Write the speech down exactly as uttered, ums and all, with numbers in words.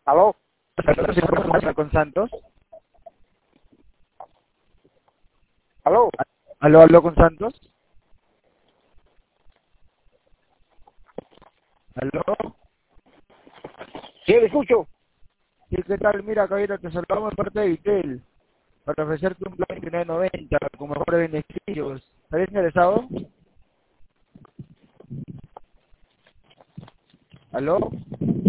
¿Aló? Con Santos. ¿Aló? ¿Aló, aló con Santos? ¿Aló? Sí, le escucho. Sí, ¿qué tal? Mira, caballero, te saludamos de parte de Vitel para ofrecerte un plan veintinueve noventa con mejores beneficios. ¿Estás interesado? ¿Aló?